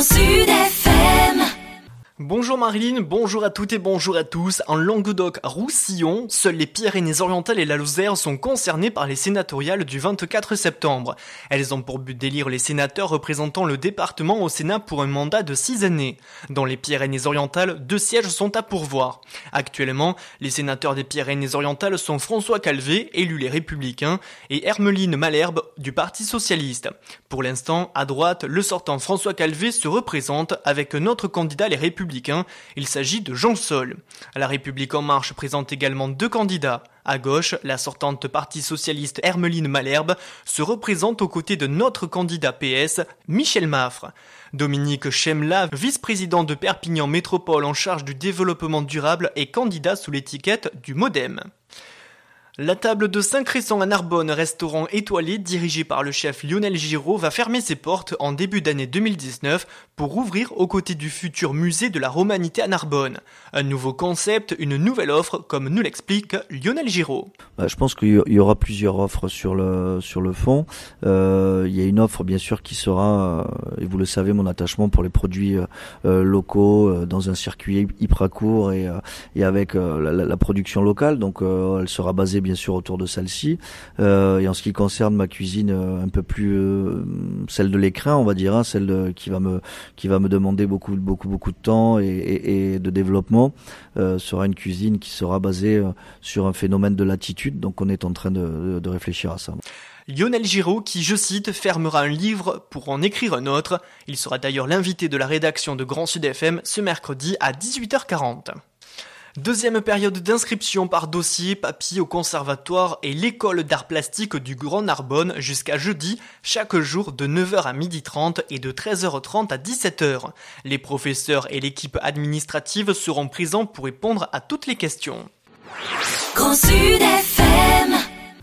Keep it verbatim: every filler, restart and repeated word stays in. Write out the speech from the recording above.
Sud F M. Bonjour Marilyn, bonjour à toutes et bonjour à tous. En Languedoc-Roussillon, seules les Pyrénées-Orientales et la Lozère sont concernées par les sénatoriales du vingt-quatre septembre. Elles ont pour but d'élire les sénateurs représentant le département au Sénat pour un mandat de six années. Dans les Pyrénées-Orientales, deux sièges sont à pourvoir. Actuellement, les sénateurs des Pyrénées-Orientales sont François Calvet, élu Les Républicains, et Hermeline Malherbe du Parti Socialiste. Pour l'instant, à droite, le sortant François Calvet se représente avec un autre candidat Les Républicains. Il s'agit de Jean Sol. La République En Marche présente également deux candidats. À gauche, la sortante Parti Socialiste Hermeline Malherbe se représente aux côtés de notre candidat P S, Michel Maffre. Dominique Chemla, vice-président de Perpignan Métropole en charge du développement durable, est candidat sous l'étiquette du MoDem. La table de Saint-Cresson à Narbonne, restaurant étoilé dirigé par le chef Lionel Giraud, va fermer ses portes en début d'année deux mille dix-neuf pour rouvrir aux côtés du futur musée de la Romanité à Narbonne. Un nouveau concept, une nouvelle offre, comme nous l'explique Lionel Giraud. Bah, je pense qu'il y aura plusieurs offres sur le sur le fond. Euh, il y a une offre bien sûr qui sera, euh, et vous le savez, mon attachement pour les produits euh, locaux euh, dans un circuit hyper court et, euh, et avec euh, la, la production locale. Donc euh, elle sera basée bien sûr autour de celle-ci. Euh, et en ce qui concerne ma cuisine euh, un peu plus euh, celle de l'écrin, on va dire, hein, celle de, qui va me qui va me demander beaucoup beaucoup beaucoup de temps et, et, et de développement, euh, sera une cuisine qui sera basée euh, sur un phénomène de latitude. Donc on est en train de, de, de réfléchir à ça. Lionel Giraud qui, je cite, fermera un livre pour en écrire un autre. Il sera d'ailleurs l'invité de la rédaction de Grand Sud F M ce mercredi à dix-huit heures quarante. Deuxième période d'inscription par dossier papier au conservatoire et l'école d'art plastique du Grand Narbonne jusqu'à jeudi, chaque jour de neuf heures à midi trente et de treize heures trente à dix-sept heures. Les professeurs et l'équipe administrative seront présents pour répondre à toutes les questions. Grand Sud F M.